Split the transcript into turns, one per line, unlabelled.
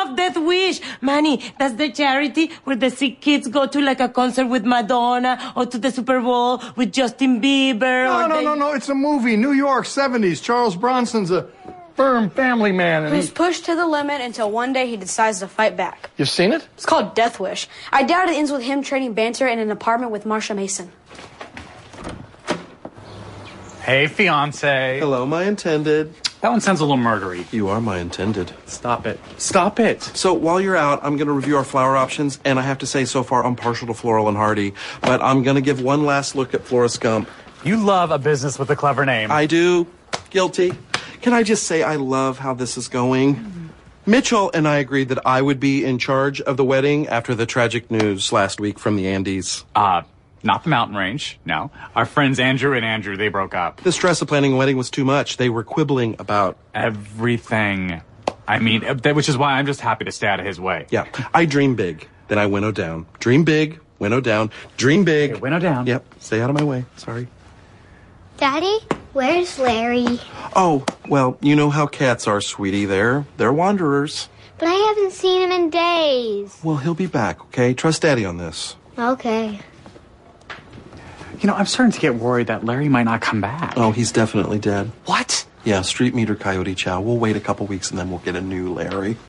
love Death Wish. Manny, that's the charity where the sick kids go to like a concert with Madonna or to the Super Bowl with Justin Bieber.
No. It's a movie. New York, 70s. Charles Bronson's a firm family man. And
Who's pushed to the limit until one day he decides to fight back.
You've seen it?
It's called Death Wish. I doubt it ends with him trading banter in an apartment with Marsha Mason.
Hey, fiance.
Hello, my intended.
That one sounds a little murdery.
You are my intended.
Stop it. Stop it.
So while you're out, I'm going to review our flower options, and I have to say, so far, I'm partial to Floral and Hardy, but I'm going to give one last look at Florist Gump.
You love a business with a clever name.
I do. Guilty. Can I just say I love how this is going? Mitchell and I agreed that I would be in charge of the wedding after the tragic news last week from the Andes.
Not the mountain range, no. Our friends Andrew and Andrew, they broke up.
The stress of planning a wedding was too much. They were quibbling about
everything. I mean, which is why I'm just happy to stay out of his way.
Yeah. I dream big, then I winnow down. Dream big, winnow down. Dream big.
Okay, winnow down.
Yep. Stay out of my way. Sorry.
Daddy, where's Larry?
Oh, well, you know how cats are, sweetie. They're wanderers.
But I haven't seen him in days.
Well, he'll be back, okay? Trust Daddy on this.
Okay.
You know, I'm starting to get worried that Larry might not come back.
Oh, he's definitely dead.
What?
Yeah, street meter Coyote Chow. We'll wait a couple weeks and then we'll get a new Larry.